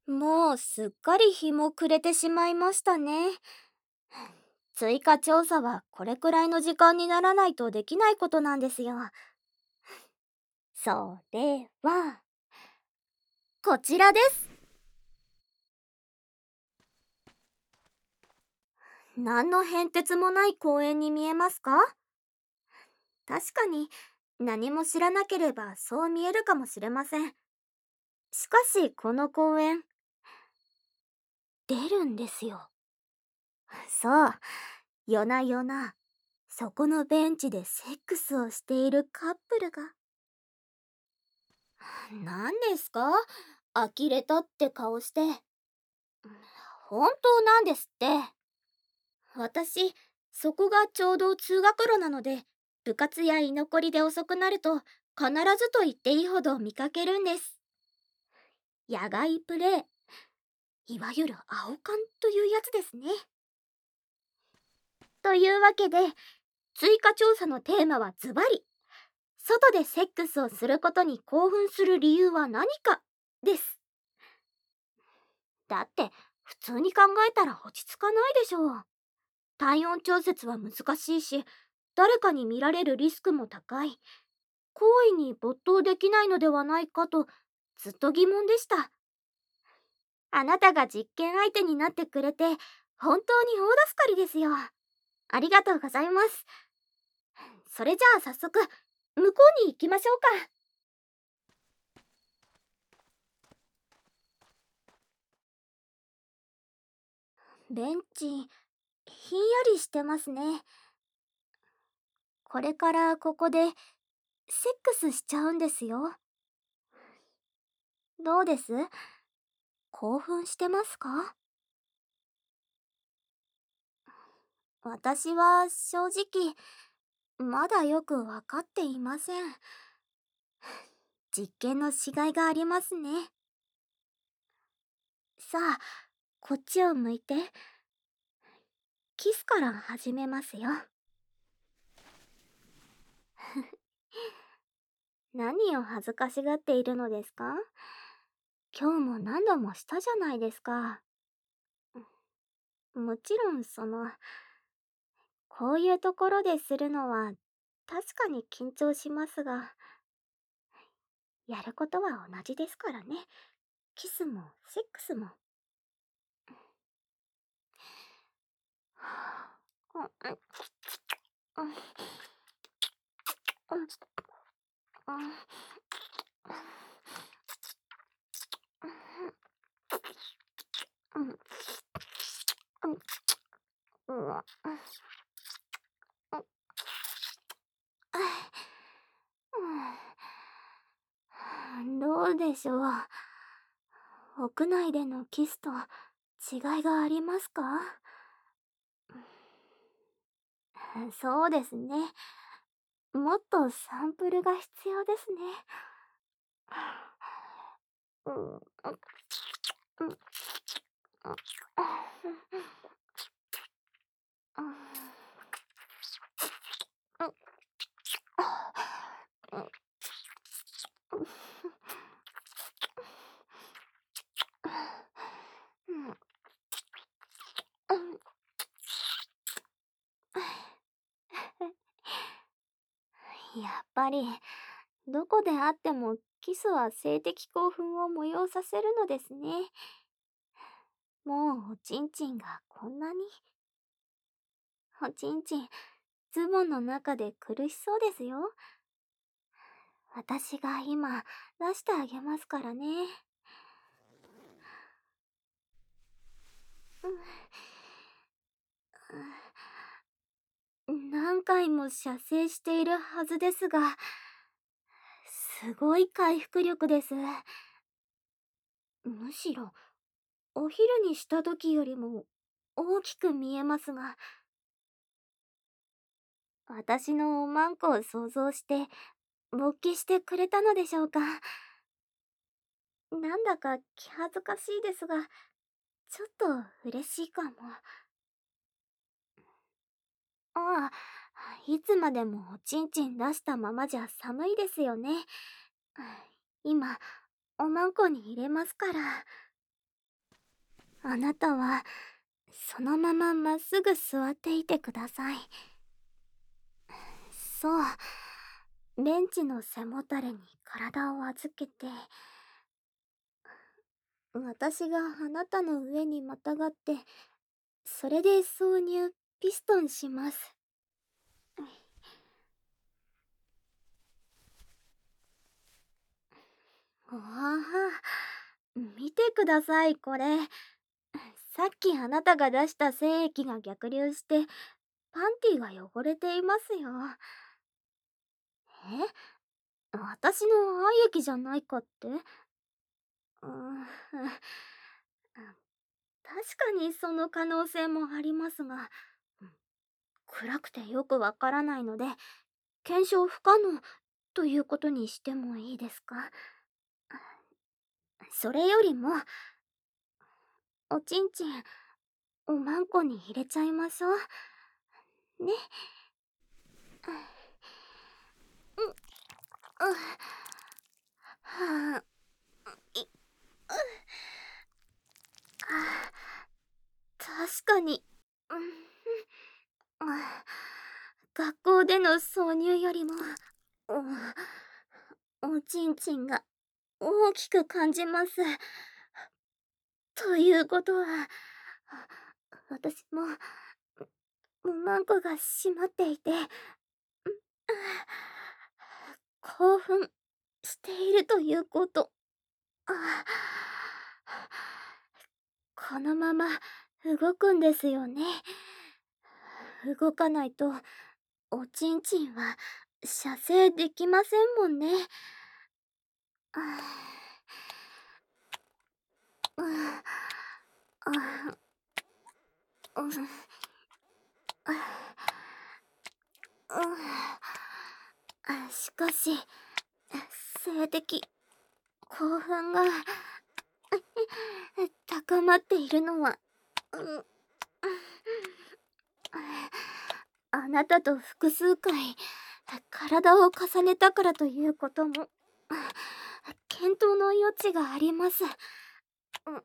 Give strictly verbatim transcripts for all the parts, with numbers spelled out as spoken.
もうすっかり日も暮れてしまいましたね。追加調査はこれくらいの時間にならないとできないことなんですよ。それは、こちらです。何の変哲もない公園に見えますか？確かに、何も知らなければそう見えるかもしれません。しかしこの公園、出るんですよ。そう、夜な夜な、そこのベンチでセックスをしているカップルが。何ですか？呆れたって顔して。本当なんですって。私、そこがちょうど通学路なので、部活や居残りで遅くなると、必ずと言っていいほど見かけるんです。野外プレイ、いわゆる青缶というやつですね。というわけで、追加調査のテーマはズバリ、外でセックスをすることに興奮する理由は何かです。だって、普通に考えたら落ち着かないでしょう。体温調節は難しいし、誰かに見られるリスクも高い。行為に没頭できないのではないかと、ずっと疑問でした。あなたが実験相手になってくれて、本当に大助かりですよ。ありがとうございます。それじゃあ早速、向こうに行きましょうか。ベンチ、ひんやりしてますね。これからここで、セックスしちゃうんですよ。どうです？興奮してますか？私は正直、まだよくわかっていません。実験のしがいがありますね。さあ、こっちを向いて。キスから始めますよ。何を恥ずかしがっているのですか？今日も何度もしたじゃないですか。もちろんその、こういうところでするのは確かに緊張しますが、やることは同じですからね。キスもセックスも。どうでしょう。屋内でのキスと違いがありますか？そうですね。もっとサンプルが必要ですね。やっぱり、どこであってもキスは性的興奮を催させるのですね。もうおちんちんがこんなに。おちんちん、ズボンの中で苦しそうですよ。私が今、出してあげますからね。何回も射精しているはずですが、すごい回復力です。むしろ、お昼にした時よりも大きく見えますが、私のおまんこを想像して勃起してくれたのでしょうか。なんだか気恥ずかしいですが、ちょっと嬉しいかも。ああ、いつまでもおちんちん出したままじゃ寒いですよね。今、おまんこに入れますから。 あなたはそのまままっすぐ座っていてください。そう、ベンチの背もたれに体を預けて、私があなたの上にまたがって、それで挿入ピストンします。わあ、見てくださいこれ。さっきあなたが出した精液が逆流してパンティが汚れていますよ。え、私の愛液じゃないかって？うーん、確かにその可能性もありますが、暗くてよくわからないので検証不可能ということにしてもいいですか？それよりもおちんちんおまんこに入れちゃいましょうね。うん、うん、はあ、い、うあ、確かに、うん、あ、学校での挿入よりも、お、おちんちんが大きく感じます。ということは、私もおまんこが閉まっていて、興奮しているということ。あ、このまま動くんですよね。動かないとおちんちんは射精できませんもんね。ああ、ああ、うん、あ、しかし性的興奮が高まっているのは、うん、あなたと複数回体を重ねたからということも検討の余地があります。うん、あ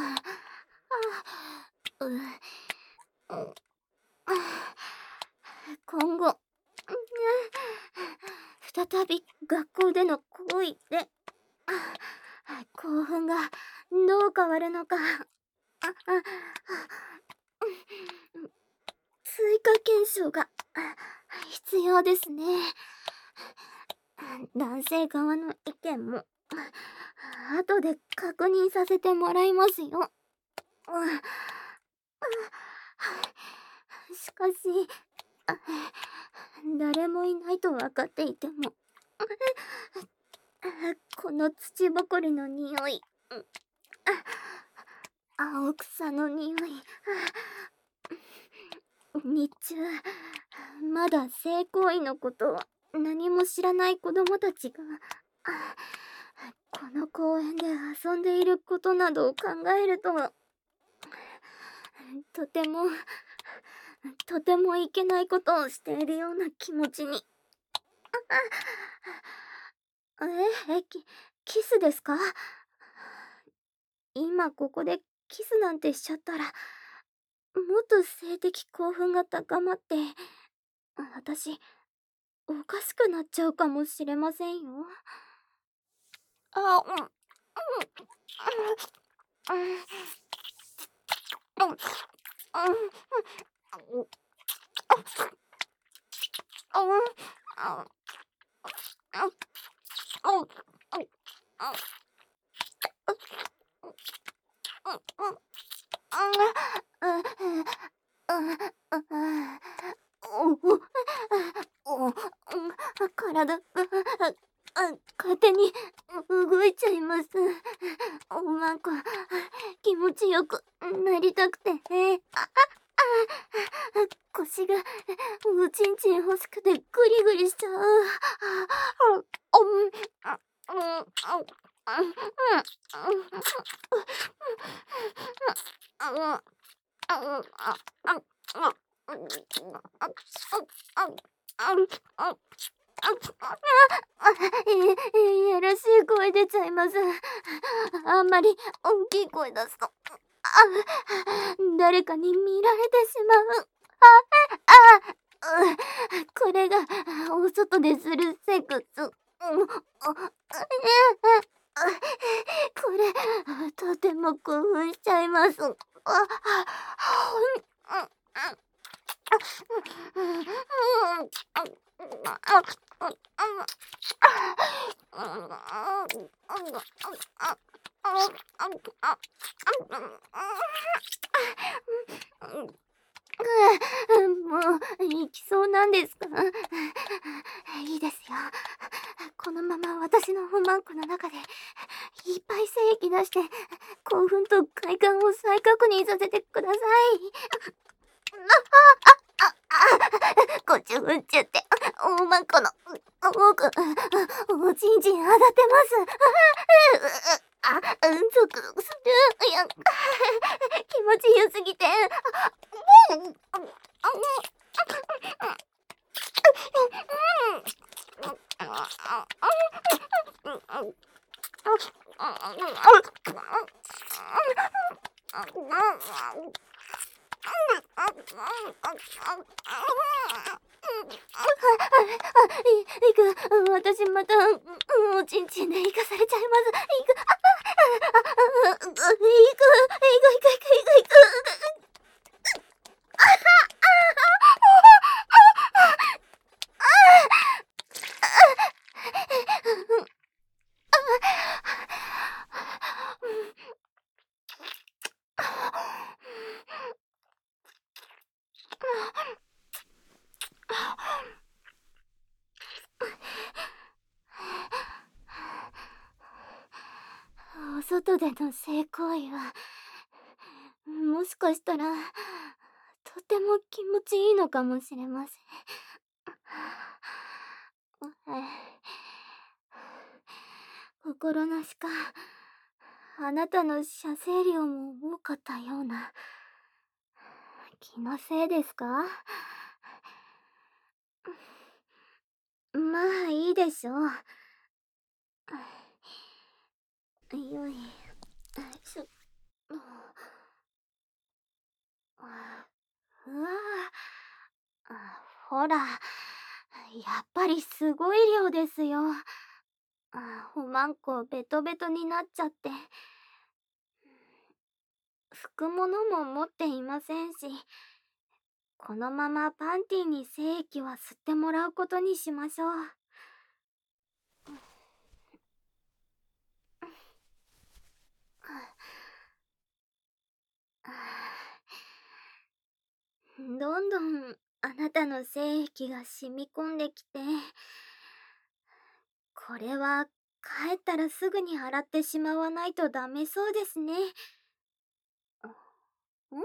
あ、う、う、今後再び学校での行為で興奮がどう変わるのか、あ、あ、追加検証が必要ですね。男性側の意見も後で確認させてもらいますよ。しかし誰もいないと分かっていてもこの土ぼこりの匂い、青草の匂い、日中まだ性行為のことを何も知らない子供たちがこの公園で遊んでいることなどを考えると、とてもとてもいけないことをしているような気持ちに。え、え、キ、キスですか？今ここでキスなんてしちゃったらもっと性的興奮が高まって私おかしくなっちゃうかもしれませんよ。あ、うん、うん、うん、うん、うん、うん、体が勝手に動いちゃいます。おまんこ気持ちよくなりたくて、腰がおちんちん欲しくてグリグリしちゃう。いやらしい声出ちゃいます。あんまり大きい声出すと誰かに見られてしまう。あ、あ、う、これがお外でするセックス。うん、あ、これとても興奮しちゃいます。あ、もう行きそうなんですか？いいですよ。このまま私の不満庫の中でいっぱい精液出して興奮と快感を再確認させてください。ごちゅうんちゅって大まんこの奥おちんちん当たってます。あ、うんぞくする。いや、気持ちよすぎて。いく、私またおちんちんで生かされちゃいます。いく、いく、いく、いく、いく、いく、いく。お外での性行為はもしかしたらとても気持ちいいのかもしれません。心なしかあなたの射精量も多かったような。気のせいですか？まあいいでしょう。よいしょ。うわあ、ほら、やっぱりすごい量ですよ。あ、おまんこベトベトになっちゃって。拭くものも持っていませんし、このままパンティに精液は吸ってもらうことにしましょう。どんどんあなたの精液が染み込んできて、これは帰ったらすぐに洗ってしまわないとダメそうですね。ん？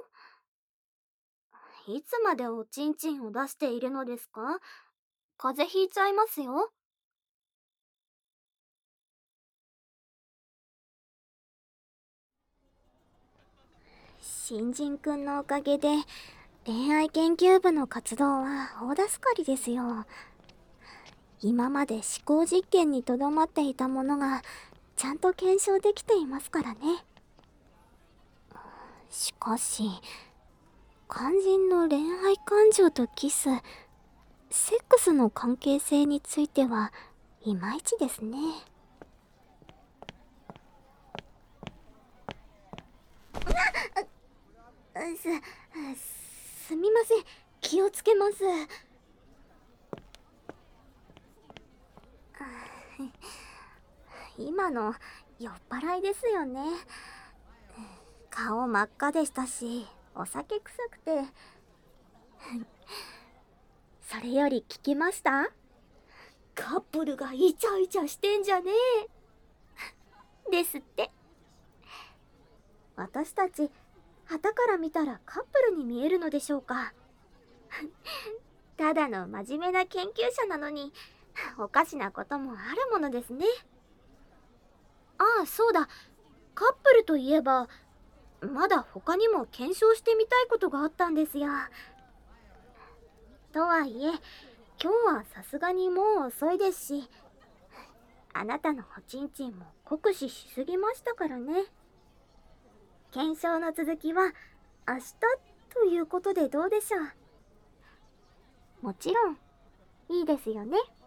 いつまでおちんちんを出しているのですか？風邪ひいちゃいますよ。新人くんのおかげで恋愛研究部の活動は大助かりですよ。今まで思考実験にとどまっていたものがちゃんと検証できていますからね。しかし肝心の恋愛感情とキス、セックスの関係性についてはいまいちですね。す、すみません。気をつけます。今の酔っ払いですよね。顔真っ赤でしたし、お酒臭くて。それより聞きました？カップルがイチャイチャしてんじゃねえ。ですって。私たち旗から見たらカップルに見えるのでしょうか。ただの真面目な研究者なのにおかしなこともあるものですね。ああ、そうだ。カップルといえばまだ他にも検証してみたいことがあったんですよ。とはいえ今日はさすがにもう遅いですし、あなたのおちんちんも酷使しすぎましたからね。 検証の続きは明日ということでどうでしょう。もちろんいいですよね。